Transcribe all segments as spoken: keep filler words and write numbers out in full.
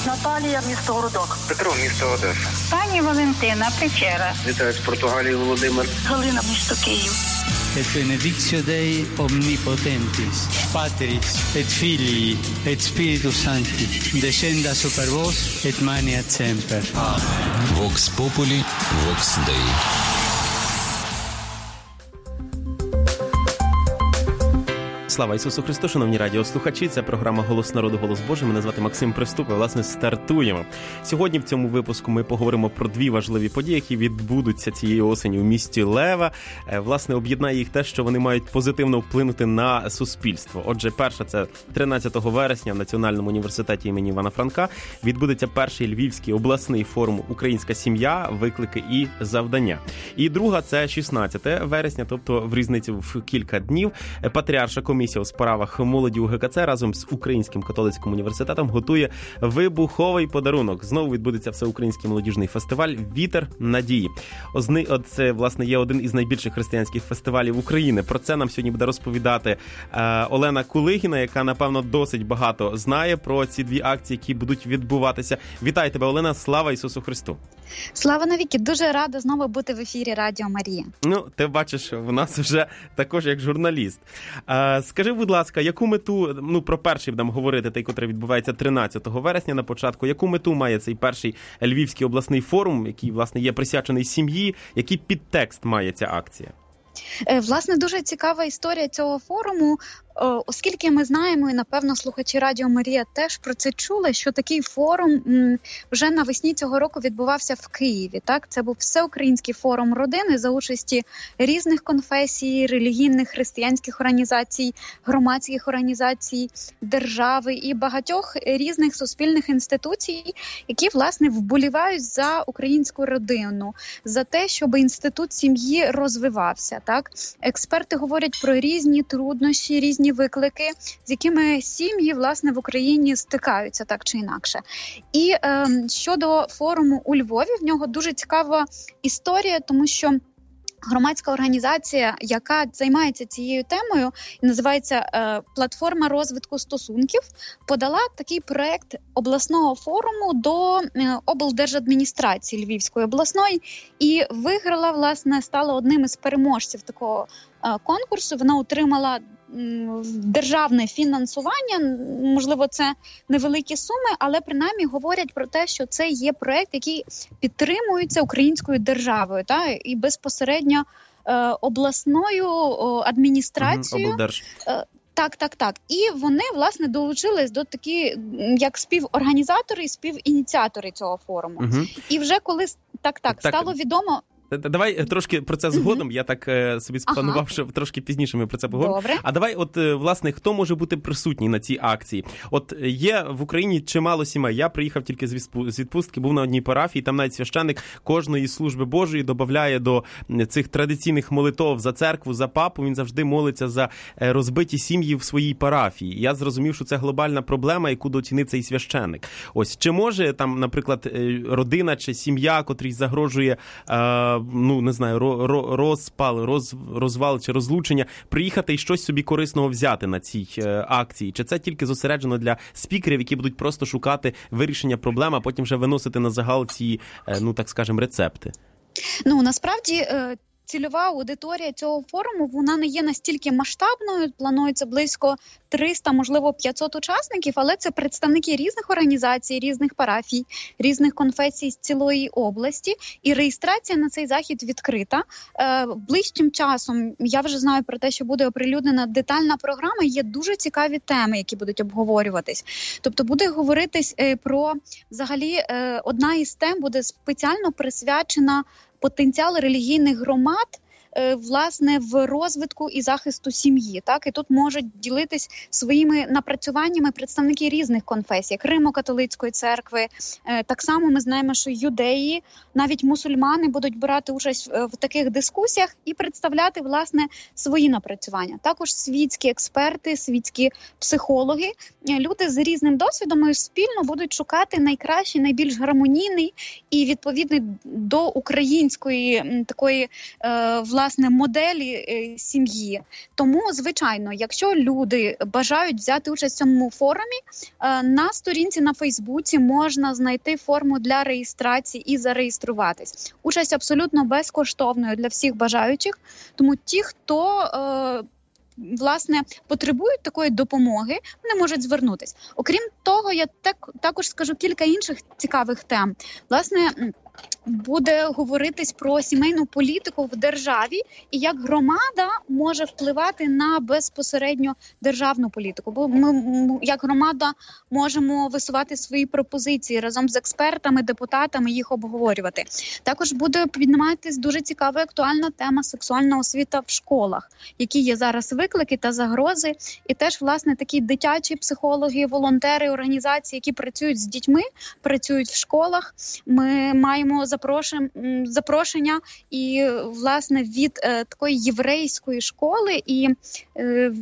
Наталія, місто Городок. Петро, місто Одеса. Пані Валентина, Печера. Вітаю з Португалії, Володимир. Галина, місто Київ. Et benedictio Dei omnipotentis, Patris et Filii et Spiritus Sancti, descenda super vos et maniat semper. Amen. Vox Populi, Vox Dei. Слава Ісусу Христу, шановні радіослухачі, це програма «Голос народу, голос Божий». Мене звати Максим Приступ, і, власне, стартуємо. Сьогодні в цьому випуску ми поговоримо про дві важливі події, які відбудуться цієї осені у місті Лева. Власне, об'єднає їх те, що вони мають позитивно вплинути на суспільство. Отже, перша – це тринадцятого вересня в Національному університеті імені Івана Франка відбудеться перший Львівський обласний форум «Українська сім'я. Виклики і завдання». І друга – це шістнадцятого вересня, тобто в різниці в кілька днів, Патріарша комісія у справах молоді у ГКЦ разом з Українським католицьким університетом готує вибуховий подарунок. Знову відбудеться всеукраїнський молодіжний фестиваль «Вітер надії». Це, власне, є один із найбільших християнських фестивалів України. Про це нам сьогодні буде розповідати е, Олена Кулигіна, яка, напевно, досить багато знає про ці дві акції, які будуть відбуватися. Вітаю тебе, Олена. Слава Ісусу Христу! Слава навіки! Дуже рада знову бути в ефірі Радіо Марія. Ну, ти бачиш, в нас вже також як журналіст. Е, Скажи, будь ласка, яку мету, ну, про перший будемо говорити, той, котрий відбувається тринадцятого вересня на початку, яку мету має цей перший Львівський обласний форум, який, власне, є присвячений сім'ї, який підтекст має ця акція? Власне, дуже цікава історія цього форуму, оскільки ми знаємо, і, напевно, слухачі Радіо Марія теж про це чули, що такий форум вже навесні цього року відбувався в Києві. Так? Це був всеукраїнський форум родини за участі різних конфесій, релігійних, християнських організацій, громадських організацій, держави і багатьох різних суспільних інституцій, які, власне, вболівають за українську родину, за те, щоб інститут сім'ї розвивався. Так? Експерти говорять про різні труднощі, різні виклики, з якими сім'ї, власне, в Україні стикаються так чи інакше. І е, щодо форуму у Львові, в нього дуже цікава історія, тому що громадська організація, яка займається цією темою, називається е, «Платформа розвитку стосунків», подала такий проект обласного форуму до е, облдержадміністрації Львівської обласної і виграла, власне, стала одним із переможців такого е, конкурсу. Вона отримала державне фінансування, можливо, це невеликі суми, але принаймні говорять про те, що це є проект, який підтримується українською державою, та, і безпосередньо е, обласною о, адміністрацією. Угу, е, Так, так, так. І вони, власне, долучились до такі, як співорганізатори і співініціатори цього форуму. Угу. І вже коли так, так, так стало відомо... Давай трошки про це згодом, mm-hmm. я так е, собі спланував, ага. що трошки пізніше ми про це поговоримо. Добре. А давай, от, власне, хто може бути присутній на цій акції? От є в Україні чимало сімей. Я приїхав тільки з відпустки, був на одній парафії, там навіть священник кожної служби Божої додає до цих традиційних молитов за церкву, за папу, він завжди молиться за розбиті сім'ї в своїй парафії. Я зрозумів, що це глобальна проблема, яку дооцінив цей священник. Ось, чи може там, наприклад, родина чи сім'я, котрій загрожує е, ну, не знаю, розпал, роз, розвал чи розлучення, приїхати і щось собі корисного взяти на цій е, акції? Чи це тільки зосереджено для спікерів, які будуть просто шукати вирішення проблем, а потім вже виносити на загал ці, е, ну, так скажемо, рецепти? Ну, насправді... Е... Цільова аудиторія цього форуму, вона не є настільки масштабною, планується близько триста, можливо, п'ятсот учасників, але це представники різних організацій, різних парафій, різних конфесій з цілої області, і реєстрація на цей захід відкрита. Е, ближчим часом, я вже знаю про те, що буде оприлюднена детальна програма, є дуже цікаві теми, які будуть обговорюватись. Тобто буде говоритись е, про, взагалі, е, одна із тем буде спеціально присвячена потенціал релігійних громад, власне, в розвитку і захисту сім'ї. Так? І тут можуть ділитись своїми напрацюваннями представники різних конфесій, як Римо-католицької церкви. Так само ми знаємо, що юдеї, навіть мусульмани будуть брати участь в таких дискусіях і представляти, власне, свої напрацювання. Також світські експерти, світські психологи, люди з різним досвідом спільно будуть шукати найкращий, найбільш гармонійний і відповідний до української такої, власне, власне, моделі е, сім'ї. Тому, звичайно, якщо люди бажають взяти участь в цьому форумі, е, на сторінці на Фейсбуці можна знайти форму для реєстрації і зареєструватись. Участь абсолютно безкоштовною для всіх бажаючих, тому ті, хто е, власне потребують такої допомоги, вони можуть звернутися. Окрім того, я так, також скажу кілька інших цікавих тем. Власне, буде говоритись про сімейну політику в державі і як громада може впливати на безпосередньо державну політику. Бо ми, як громада, можемо висувати свої пропозиції разом з експертами, депутатами, їх обговорювати. Також буде підніматись дуже цікава і актуальна тема сексуальна освіта в школах, які є зараз виклики та загрози. І теж, власне, такі дитячі психологи, волонтери, організації, які працюють з дітьми, працюють в школах. Ми маємо запрошення і, власне, від е, такої єврейської школи і е,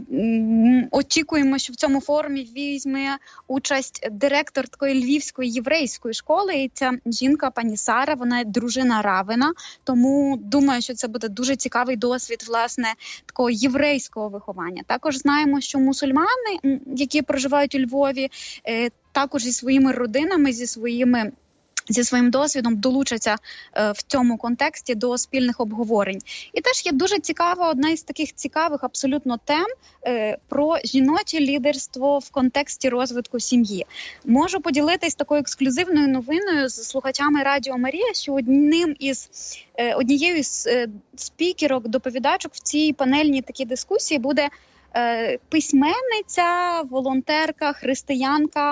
м, очікуємо, що в цьому форумі візьме участь директор такої львівської єврейської школи. І ця жінка, пані Сара, вона дружина Равина, тому думаю, що це буде дуже цікавий досвід, власне, такого єврейського виховання. Також знаємо, що мусульмани, які проживають у Львові, е, також зі своїми родинами, зі своїми зі своїм досвідом долучаться е, в цьому контексті до спільних обговорень. І теж є дуже цікава, одна із таких цікавих абсолютно тем е, про жіноче лідерство в контексті розвитку сім'ї. Можу поділитись такою ексклюзивною новиною з слухачами Радіо Марія, що одним із, е, однією з е, спікерок, доповідачок в цій панельній такій дискусії буде е, письменниця, волонтерка, християнка,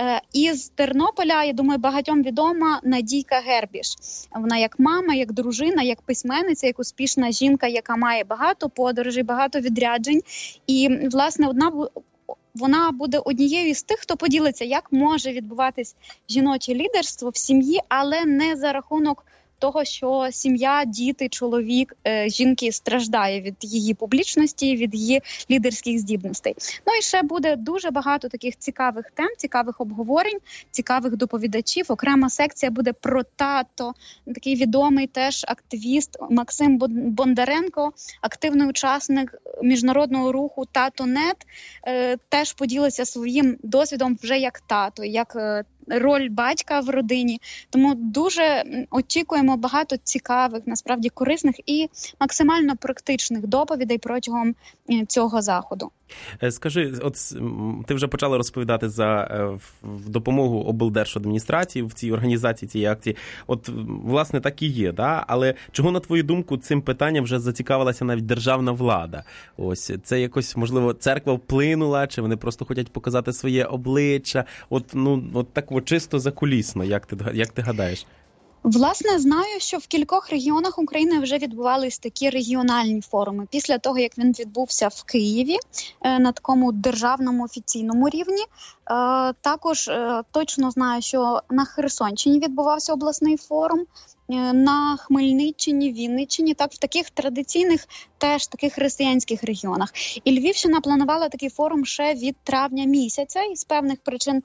із Тернополя, я думаю, багатьом відома Надійка Гербіш. Вона як мама, як дружина, як письменниця, як успішна жінка, яка має багато подорожей, багато відряджень. І, власне, одна вона буде однією з тих, хто поділиться, як може відбуватись жіноче лідерство в сім'ї, але не за рахунок того, що сім'я, діти, чоловік, е, жінки страждає від її публічності, від її лідерських здібностей. Ну і ще буде дуже багато таких цікавих тем, цікавих обговорень, цікавих доповідачів. Окрема секція буде про тато, такий відомий теж активіст Максим Бондаренко, активний учасник міжнародного руху «Тато.нет», е, теж поділиться своїм досвідом вже як тато, як е, роль батька в родині. Тому дуже очікуємо багато цікавих, насправді корисних і максимально практичних доповідей протягом цього заходу. Скажи, от ти вже почала розповідати за в допомогу облдержадміністрації в цій організації цієї акції. От, власне, так і є, да? Але чого, на твою думку, цим питанням вже зацікавилася навіть державна влада? Ось, це якось, можливо, церква вплинула, чи вони просто хочуть показати своє обличчя? От, ну, от так от чисто закулісно, як ти, як ти гадаєш? Власне, знаю, що в кількох регіонах України вже відбувались такі регіональні форуми. Після того, як він відбувся в Києві на такому державному офіційному рівні, також точно знаю, що на Херсонщині відбувався обласний форум, на Хмельниччині, Вінниччині, так в таких традиційних теж таких християнських регіонах. І Львівщина планувала такий форум ще від травня місяця і з певних причин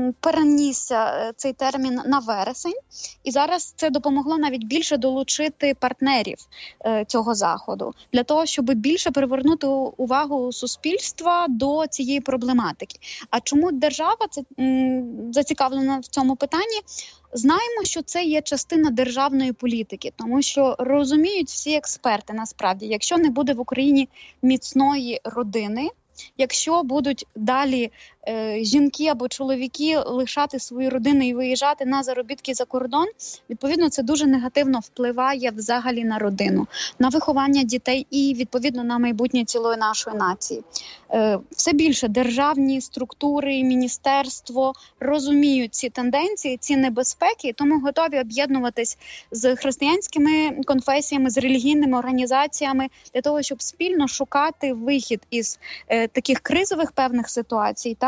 перенісся цей термін на вересень. І зараз це допомогло навіть більше долучити партнерів цього заходу для того, щоб більше привернути увагу суспільства до цієї проблематики. А чому держава це зацікавлена в цьому питанні? Знаємо, що це є частина державної політики, тому що розуміють всі експерти, насправді, якщо не буде в Україні міцної родини, якщо будуть далі е, жінки або чоловіки лишати свої родини і виїжджати на заробітки за кордон, відповідно, це дуже негативно впливає взагалі на родину, на виховання дітей і, відповідно, на майбутнє цілої нашої нації. Е, все більше державні структури, міністерство розуміють ці тенденції, ці небезпеки, тому готові об'єднуватись з християнськими конфесіями, з релігійними організаціями для того, щоб спільно шукати вихід із е, таких кризових певних ситуацій, та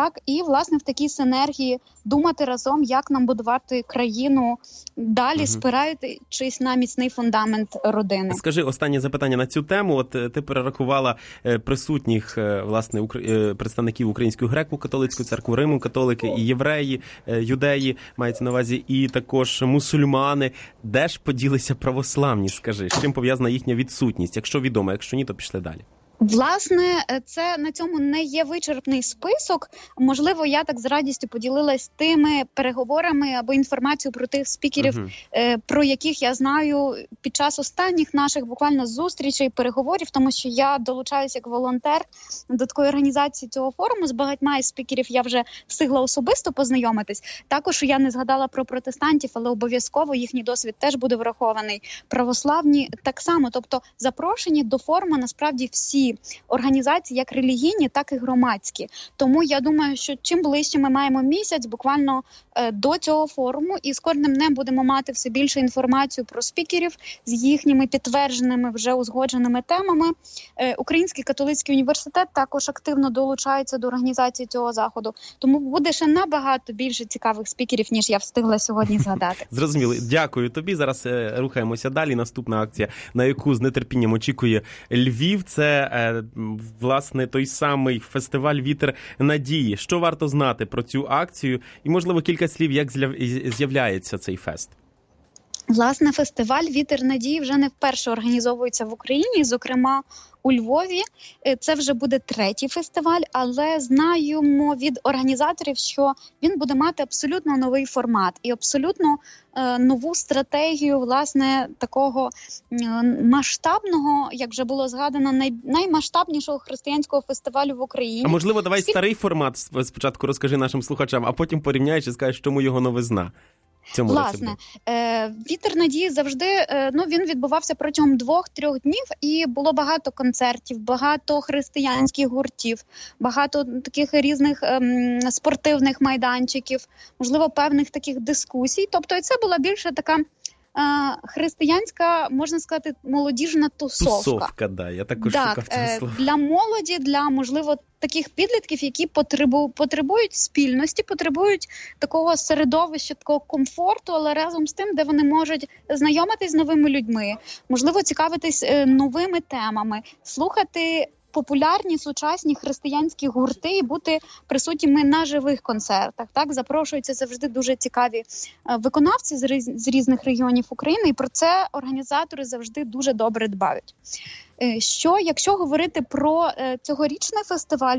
Так, і, власне, в такій синергії думати разом, як нам будувати країну далі, угу. спираючись на міцний фундамент родини. Скажи, останнє запитання на цю тему. От ти перерахувала присутніх, власне, представників Української греко-католицької церкви, Риму, католики, і євреї, юдеї, мається на увазі, і також мусульмани. Де ж поділися православні, скажи? З чим пов'язана їхня відсутність? Якщо відомо, якщо ні, то пішли далі. Власне, це на цьому не є вичерпний список. Можливо, я так з радістю поділилась тими переговорами або інформацією про тих спікерів, uh-huh. про яких я знаю під час останніх наших буквально зустрічей, переговорів, тому що я долучаюся як волонтер до такої організації цього форуму. З багатьма із спікерів я вже встигла особисто познайомитись. Також я не згадала про протестантів, але обов'язково їхній досвід теж буде врахований. Православні так само, тобто запрошені до форуму насправді всі організації, як релігійні, так і громадські. Тому я думаю, що чим ближче ми маємо місяць буквально е, до цього форуму, і з кожним днем будемо мати все більше інформацію про спікерів з їхніми підтвердженими, вже узгодженими темами. Е, Український католицький університет також активно долучається до організації цього заходу. Тому буде ще набагато більше цікавих спікерів, ніж я встигла сьогодні згадати. Зрозуміло. Дякую тобі. Зараз е, рухаємося далі. Наступна акція, на яку з нетерпінням очікує Львів, це власне той самий фестиваль «Вітер надії». Що варто знати про цю акцію? І, можливо, кілька слів, як з'являється цей фест? Власне, фестиваль «Вітер надії» вже не вперше організовується в Україні, зокрема у Львові. Це вже буде третій фестиваль, але знаємо від організаторів, що він буде мати абсолютно новий формат і абсолютно е, нову стратегію, власне, такого е, масштабного, як вже було згадано, най, наймасштабнішого християнського фестивалю в Україні. А можливо, давай Скільки... старий формат спочатку розкажи нашим слухачам, а потім порівняєш і скажеш, чому його новизна. Цьому Власне, е, «Вітер надії» завжди, е, ну, він відбувався протягом двох-трьох днів, і було багато концертів, багато християнських гуртів, багато таких різних е, спортивних майданчиків, можливо, певних таких дискусій. Тобто це була більше така християнська, можна сказати, молодіжна тусовка. Тусовка, да, я також так, шукав це слово. Для молоді, для, можливо, таких підлітків, які потребу, потребують спільності, потребують такого середовища, такого комфорту, але разом з тим, де вони можуть знайомитись з новими людьми, можливо, цікавитись новими темами, слухати популярні сучасні християнські гурти і бути присутніми на живих концертах. Так, запрошуються завжди дуже цікаві виконавці з, різ... з різних регіонів України, і про це організатори завжди дуже добре дбають. Що, якщо говорити про цьогорічний фестиваль,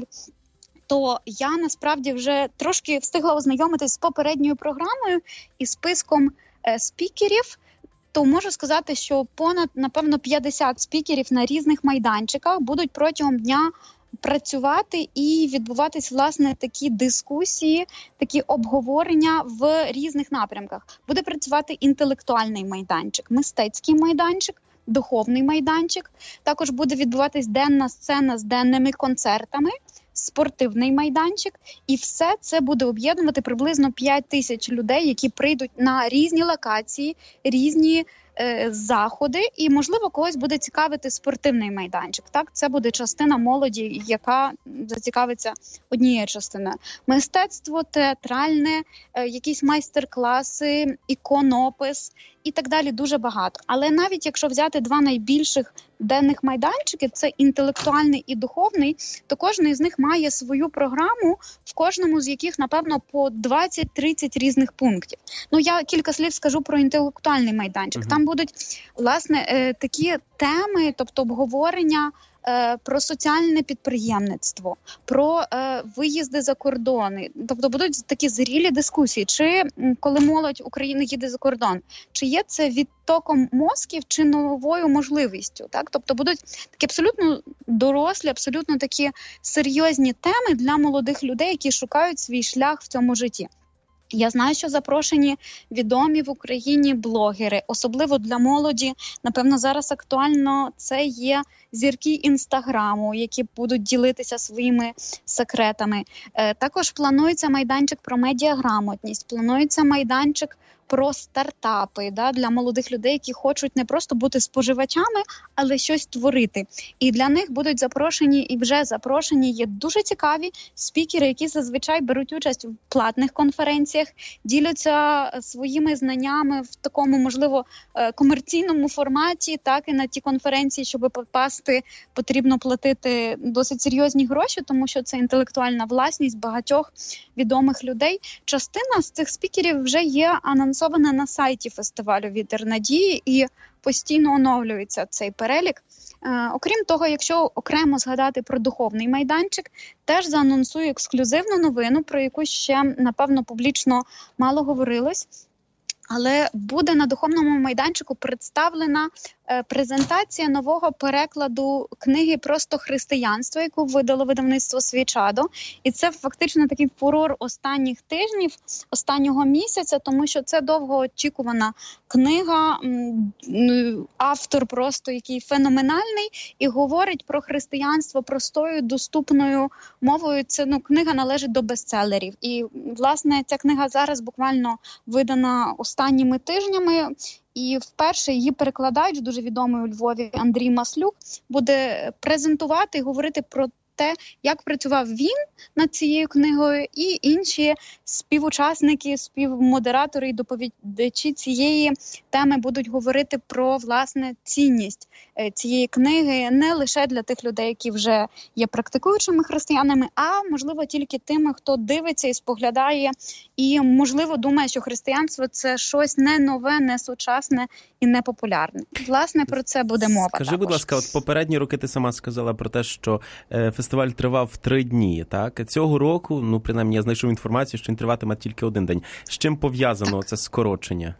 то я насправді вже трошки встигла ознайомитись з попередньою програмою і списком спікерів, то можу сказати, що понад, напевно, п'ятдесят спікерів на різних майданчиках будуть протягом дня працювати і відбуватись, власне, такі дискусії, такі обговорення в різних напрямках. Буде працювати інтелектуальний майданчик, мистецький майданчик, духовний майданчик. Також буде відбуватись денна сцена з денними концертами, спортивний майданчик, і все це буде об'єднувати приблизно п'ять тисяч людей, які прийдуть на різні локації, різні е, заходи, і, можливо, когось буде цікавити спортивний майданчик. Так, це буде частина молоді, яка зацікавиться однією частиною. Мистецтво, театральне, е, якісь майстер-класи, іконопис і так далі, дуже багато. Але навіть якщо взяти два найбільших денних майданчики, це інтелектуальний і духовний, то кожен із них має свою програму, в кожному з яких, напевно, по двадцять-тридцять різних пунктів. Ну, я кілька слів скажу про інтелектуальний майданчик. Uh-huh. Там будуть, власне, такі теми, тобто обговорення про соціальне підприємництво, про е, виїзди за кордони. Тобто будуть такі зрілі дискусії, чи коли молодь України їде за кордон, чи є це відтоком мозків, чи новою можливістю. Так? Тобто будуть такі абсолютно дорослі, абсолютно такі серйозні теми для молодих людей, які шукають свій шлях в цьому житті. Я знаю, що запрошені відомі в Україні блогери, особливо для молоді. Напевно, зараз актуально це є зірки Інстаграму, які будуть ділитися своїми секретами. Також планується майданчик про медіаграмотність, планується майданчик про стартапи, да, для молодих людей, які хочуть не просто бути споживачами, але щось творити. І для них будуть запрошені, і вже запрошені є дуже цікаві спікери, які зазвичай беруть участь в платних конференціях, діляться своїми знаннями в такому, можливо, комерційному форматі, так і на ті конференції, щоб попасти, потрібно платити досить серйозні гроші, тому що це інтелектуальна власність багатьох відомих людей. Частина з цих спікерів вже є анонсована на сайті фестивалю «Вітер надії» і постійно оновлюється цей перелік. Е, окрім того, якщо окремо згадати про духовний майданчик, теж заанонсую ексклюзивну новину, про яку ще, напевно, публічно мало говорилось. Але буде на духовному майданчику представлена е, презентація нового перекладу книги «Просто християнство», яку видало видавництво «Свічадо». І це фактично такий фурор останніх тижнів, останнього місяця, тому що це довгоочікувана книга, м, автор просто який феноменальний і говорить про християнство простою, доступною мовою. Це, ну, книга належить до бестселерів. І, власне, ця книга зараз буквально видана останніми тижнями, і вперше її перекладач, дуже відомий у Львові Андрій Маслюк, буде презентувати і говорити про те, як працював він над цією книгою, і інші співучасники, співмодератори і доповідачі цієї теми будуть говорити про, власне, цінність цієї книги не лише для тих людей, які вже є практикуючими християнами, а, можливо, тільки тими, хто дивиться і споглядає, і, можливо, думає, що християнство – це щось не нове, не сучасне і не популярне. Власне, про це буде мова. Скажи, також. будь ласка, от попередні роки ти сама сказала про те, що е, фестиваль тривав три дні, так? Цього року, ну, принаймні, я знайшов інформацію, що він триватиме тільки один день. З чим пов'язано це скорочення?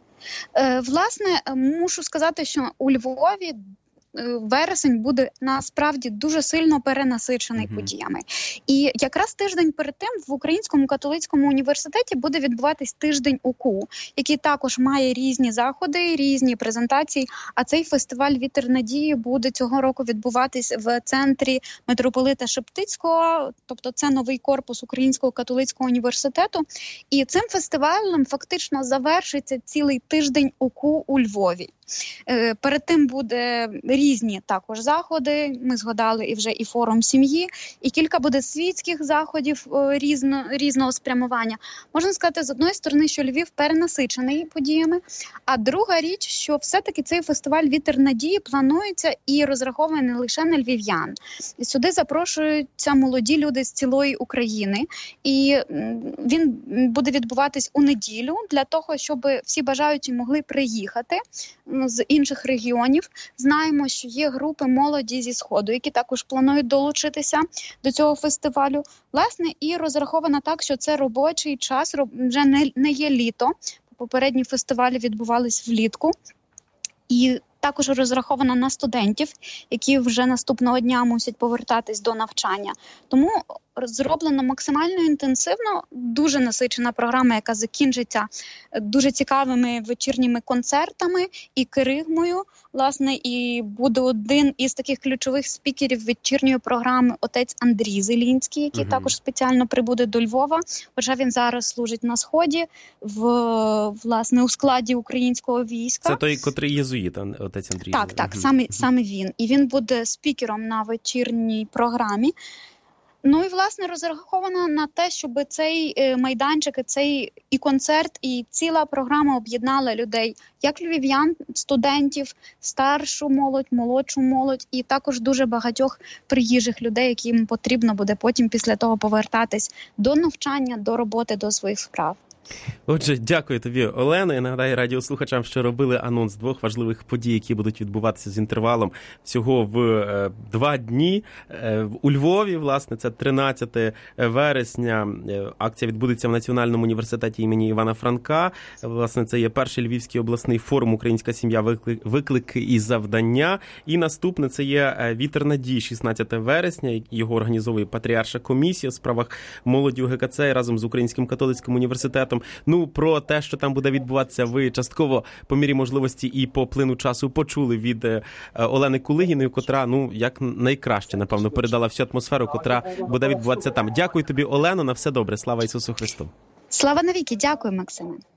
Е, власне, мушу сказати, що у Львові вересень буде насправді дуже сильно перенасичений mm-hmm. подіями. І якраз тиждень перед тим в Українському католицькому університеті буде відбуватись тиждень УКУ, який також має різні заходи, різні презентації. А цей фестиваль «Вітер надії» буде цього року відбуватись в центрі митрополита Шептицького, тобто це новий корпус Українського католицького університету. І цим фестивалем фактично завершиться цілий тиждень УКУ у Львові. Перед тим буде різні також заходи, ми згадали і вже і форум сім'ї, і кілька буде світських заходів різно, різного спрямування. Можна сказати, з одної сторони, що Львів перенасичений подіями, а друга річ, що все-таки цей фестиваль «Вітер надії» планується і розрахований не лише на львів'ян. Сюди запрошуються молоді люди з цілої України, і він буде відбуватись у неділю для того, щоб всі бажаючі могли приїхати з інших регіонів. Знаємо, що є групи молоді зі Сходу, які також планують долучитися до цього фестивалю. Власне, і розраховано так, що це робочий час, вже не, не є літо. Попередні фестивалі відбувались влітку. І також розрахована на студентів, які вже наступного дня мусять повертатись до навчання. Тому зроблено максимально інтенсивно, дуже насичена програма, яка закінчиться дуже цікавими вечірніми концертами і керигмою. Власне, і буде один із таких ключових спікерів вечірньої програми отець Андрій Зелінський, який угу. також спеціально прибуде до Львова, хоча він зараз служить на Сході, в, власне, у складі українського війська. Це той, котрий єзуїт, отець Андрій. Так, так, угу. саме, саме він. І він буде спікером на вечірній програмі. Ну і, власне, розраховано на те, щоб цей майданчик, цей і концерт, і ціла програма об'єднала людей, як львів'ян, студентів, старшу молодь, молодшу молодь, і також дуже багатьох приїжджих людей, яким потрібно буде потім після того повертатись до навчання, до роботи, до своїх справ. Отже, дякую тобі, Олена. Я нагадаю радіослухачам, що робили анонс двох важливих подій, які будуть відбуватися з інтервалом всього в е, два дні. Е, у Львові, власне, це тринадцятого вересня. Е, акція відбудеться в Національному університеті імені Івана Франка. Власне, це є перший Львівський обласний форум «Українська сім'я. Виклик, виклики і завдання». І наступне це є «Вітер надії» шістнадцятого вересня. Його організовує Патріарша комісія у справах молоді у ГКЦ разом з Українським католицьким університетом. Ну, про те, що там буде відбуватися, ви частково по мірі можливості і по плину часу почули від Олени Кулигіної, котра, ну, як найкраще, напевно, передала всю атмосферу, котра буде відбуватися там. Дякую тобі, Олено, на все добре. Слава Ісусу Христу. Слава навіки. Дякую, Максиме.